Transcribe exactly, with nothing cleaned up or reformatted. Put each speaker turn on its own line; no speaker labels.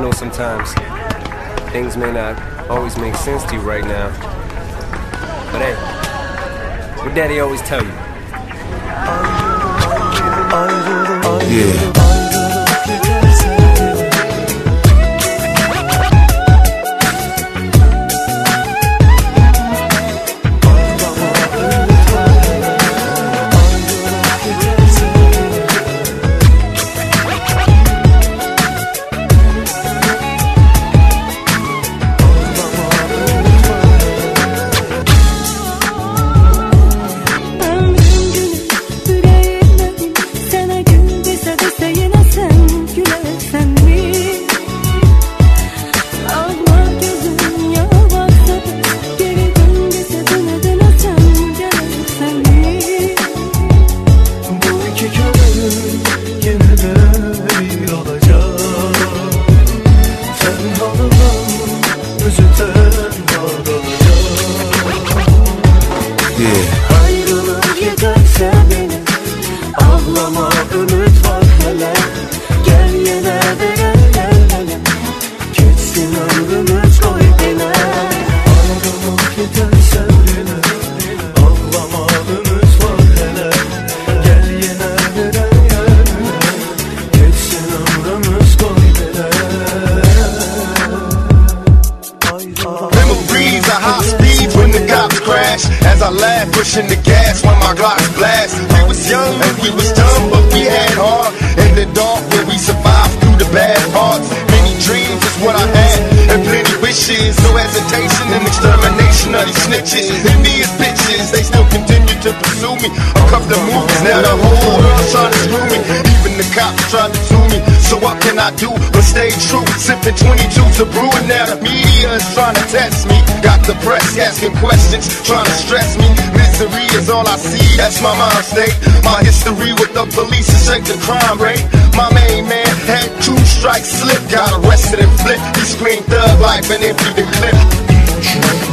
know sometimes things may not always make sense to you right now, but hey, what Daddy always tell you?
Yeah.
Ayrılık yeterse beni, ağlama ümit var hele. Gel yine de gel gel hele, geçsin ömrümüz koy bile. Ayrılık yeterse beni, ağlama ümit var hele. Gel yine de gel gel hele, geçsin ömrümüz koy bile.
Memories of high speeds when the cops crash. As I laugh, pushing the gas when my Glocks blast. We was young and we was dumb, but we had heart. In the dark where we survived through the bad parts. Many dreams is what I had, and plenty wishes. No hesitation in extermination of these snitches. Envious bitches, they still continue to pursue me. I cuffed the movies, now the whole world's trying to screw me. Even the cops tried to sue me. So what can I do but stay true? Sipping twenty-two to brew, and now the media is trying to test me. Got the press asking questions, trying to stress me. Misery is all I see, that's my mind state. My history with the police is check the crime rate. My main man had two strikes slip, got arrested and flipped. He screamed thug life and emptied the clip.